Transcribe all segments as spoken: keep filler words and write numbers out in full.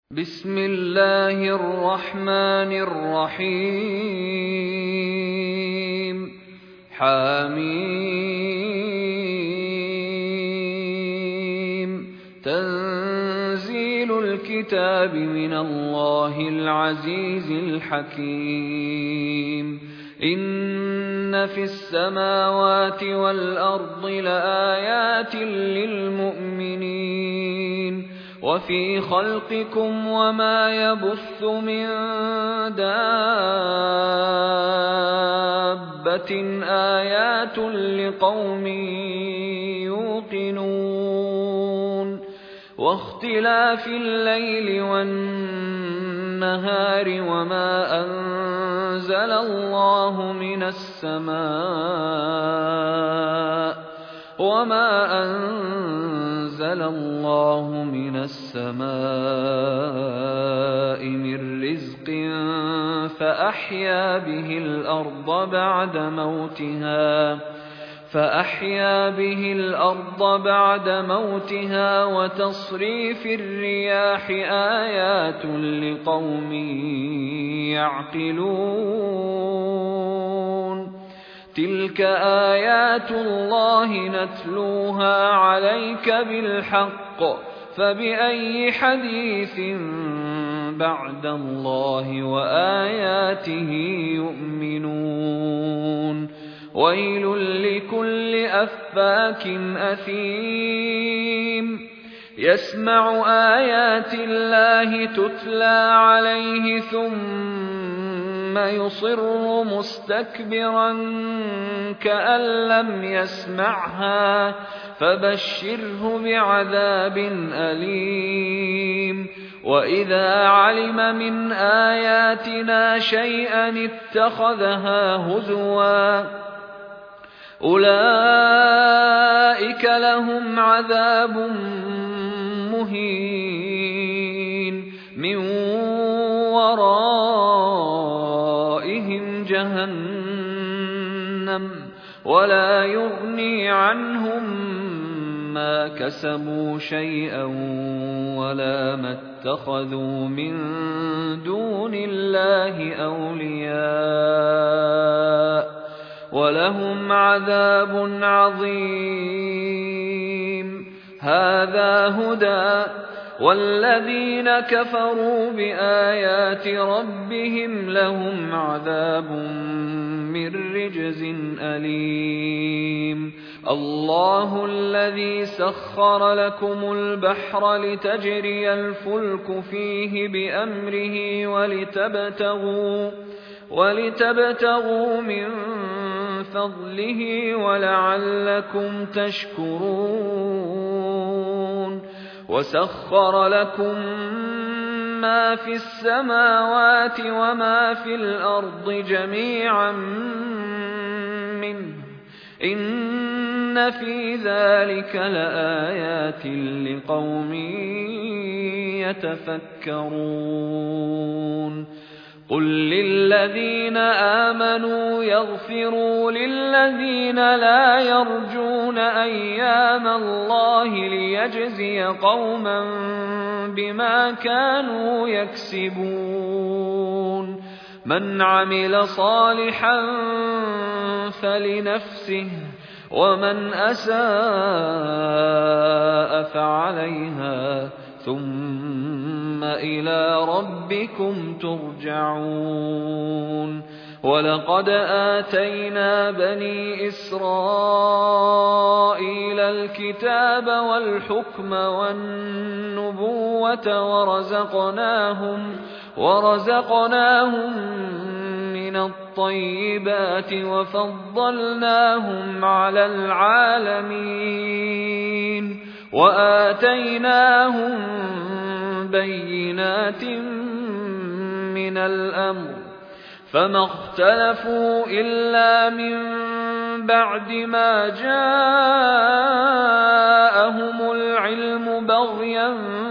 بسم الله الرحمن الرحيم حميم تنزيل الكتاب من الله العزيز الحكيم إن في السماوات والأرض لآيات للمؤمنين وفي خلقكم وما يبث من دابة آيات لقوم يوقنون واختلاف الليل والنهار وما أنزل الله من السماء وما أنزل الله من السماء من رزق فأحيا به الأرض بعد موتها فأحيا به الأرض بعد موتها وتصريف الرياح آيات لقوم يعقلون تلك آيات الله نتلوها عليك بالحق فبأي حديث بعد الله وآياته يؤمنون ويل لكل أفاك أثيم يسمع آيات الله تتلى عليه ثم يصر مستكبرا كأن لم يسمعها فبشره بعذاب أليم وإذا علم من آياتنا شيئا اتخذها هزوا أولئك لهم عذاب مهين من ورائهم جهنم ولا يغني عنهم ما كسبوا شيئا ولا ما اتخذوا من دون الله أولياء ولهم عذاب عظيم هذا هدى والذين كفروا بآيات ربهم لهم عذاب من رجز أليم الله الذي سخر لكم البحر لتجري الفلك فيه بأمره ولتبتغوا ولتبتغوا من فضله ولعلكم تشكرون وسخر لكم ما في السماوات وما في الأرض جميعا منه إن في ذلك لآيات لقوم يتفكرون قل للذين آمنوا يغفروا للذين لا يرجون أيام الله ليجزي قوما بما كانوا يكسبون من عمل صالحا فلنفسه ومن أساء فعليها ثم إلى ربكم ترجعون ولقد آتينا بني إسرائيل الكتاب والحكم والنبوة ورزقناهم ورزقناهم من الطيبات وفضلناهم على العالمين وآتيناهم بينات من الأمر فما اختلفوا إلا من بعد ما جاءهم العلم بغيا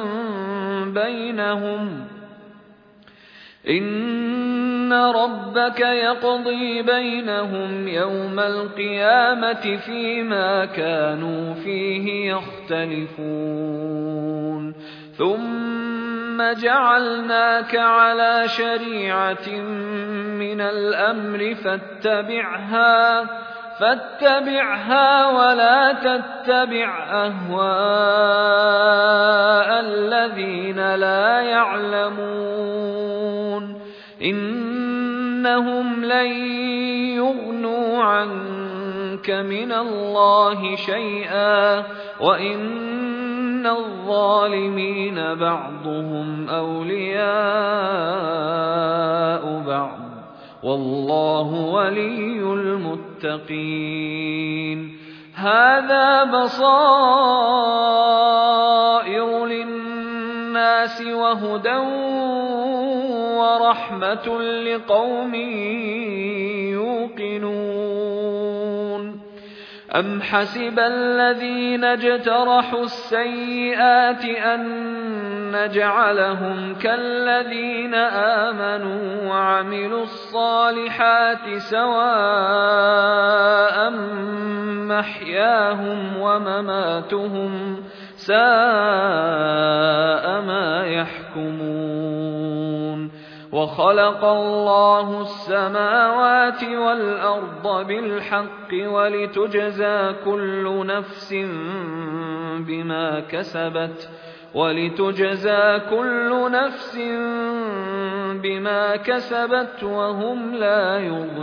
بينهم إن ربك يقضي بينهم يوم القيامة فيما كانوا فيه يختلفون ثم جعلناك على شريعة من الأمر فاتبعها فاتبعها ولا تتبع أهواء الذين لا يعلمون إنهم لن يغنوا عنك من الله شيئا وإن الظالمين بعضهم أولياء بعض والله ولي المتقين هذا بصائر للناس وهدى ورحمة لقوم يوقنون أم حسب الذين اجترحوا السيئات أن نجعلهم كالذين آمنوا وعملوا الصالحات سواء محياهم ومماتهم ساء ما يحكمون وخلق الله السماوات والأرض بالحق ولتجزى كل نفس بما كسبت ولتجزى كل نفس بما كسبت وهم لا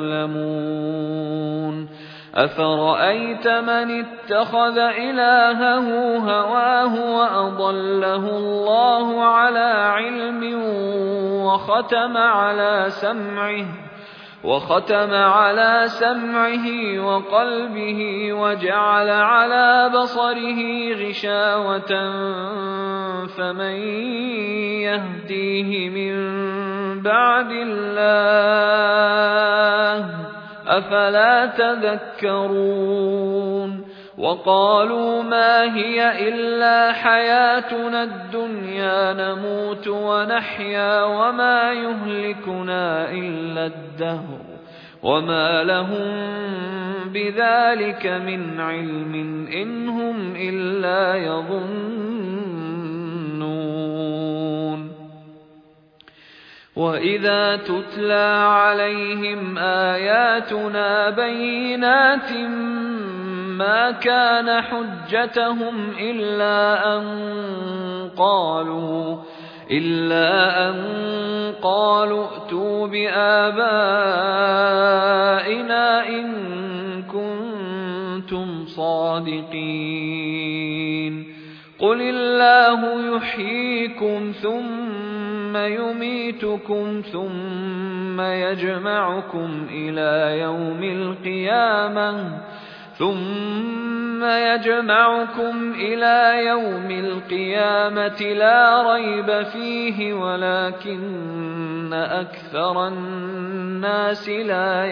يظلمون أفرأيت من اتخذ إلهه هواه وأضله الله على علم وختم على سمعه وختم على سمعه وقلبه وجعل على بصره غشاوة فمن يهديه من بعد الله أفلا تذكرون وقالوا ما هي إلا حياتنا الدنيا نموت ونحيا وما يهلكنا إلا الدهر وما لهم بذلك من علم إن هم إلا يظنون وإذا تتلى عليهم آياتنا بينات ما كان حجتهم إلا أن قالوا إلا أن قالوا ائتوا بآبائنا إن كنتم صادقين قل الله يحييكم ثم يميتكم ثم يجمعكم إلى يوم القيامة ثم يجمعكم إلى يوم القيامة لا ريب فيه ولكن أكثر الناس لا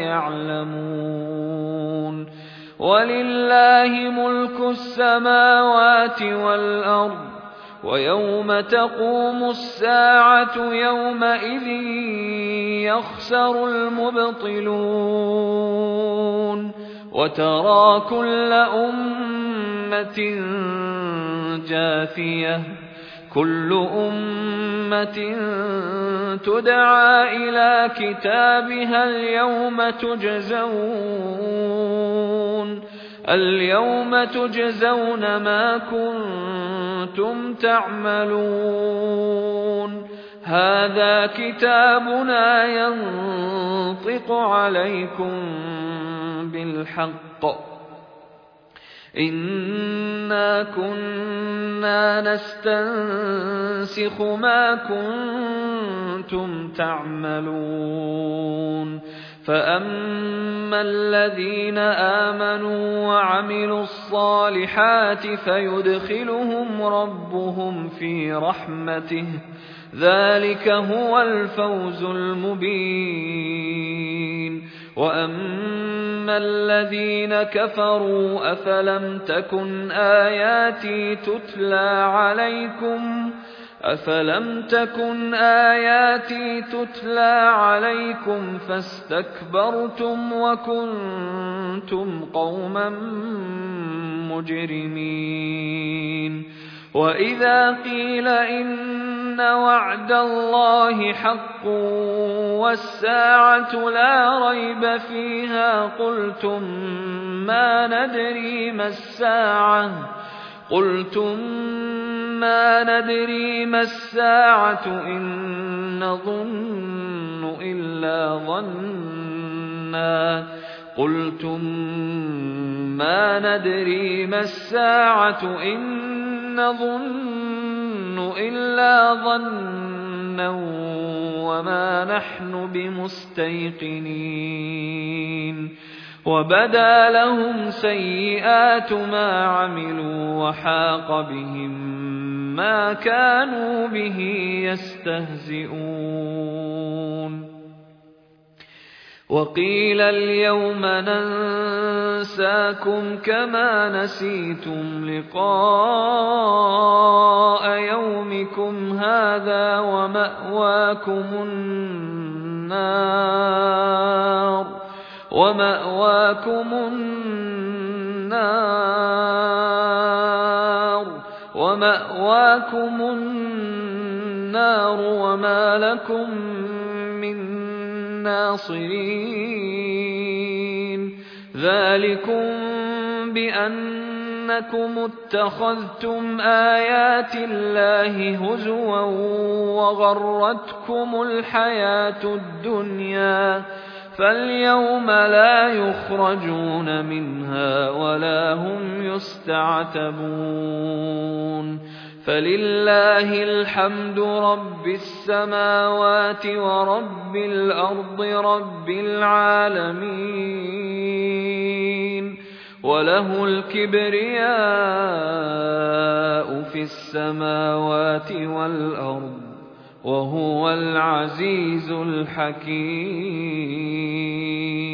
يعلمون ولله ملك السماوات والأرض ويوم تقوم الساعة يومئذ يخسر المبطلون وترى كل أمة جاثية كل أمة تدعى إلى كتابها اليوم تجزون اليوم تجزون ما كنتم تعملون هذا كتابنا ينطق عليكم بالحق إنا كنا نستنسخ ما كنتم تعملون فأما الذين آمنوا وعملوا الصالحات فيدخلهم ربهم في رحمته ذلك هو الفوز المبين وأما الذين كفروا أفلم تكن آياتي تتلى عليكم أفلم تكن آياتي تتلى عليكم فاستكبرتم وكنتم قوما مجرمين وإذا قيل إن وعد الله حق والساعة لا ريب فيها قلتم ما ندري ما الساعة قلتم ما ندري ما الساعة إن نظن إلا ظنا قلتم ما ندري ما الساعة إن نظن إلا ظنا وما نحن بمستيقنين وبدا لهم سيئات ما عملوا وحاق بهم ما كانوا به يستهزئون وقيل اليوم ننساكم كما نسيتم لقاء يومكم هذا ومأواكم النار ومأواكم النار ومأواكم النار وما لكم من ناصرين ذلكم بأنكم اتخذتم آيات الله هزوا وغرتكم الحياة الدنيا فاليوم لا يخرجون منها ولا هم يستعتبون فلله الحمد رب السماوات ورب الأرض رب العالمين وله الكبرياء في السماوات والأرض وهو العزيز الحكيم.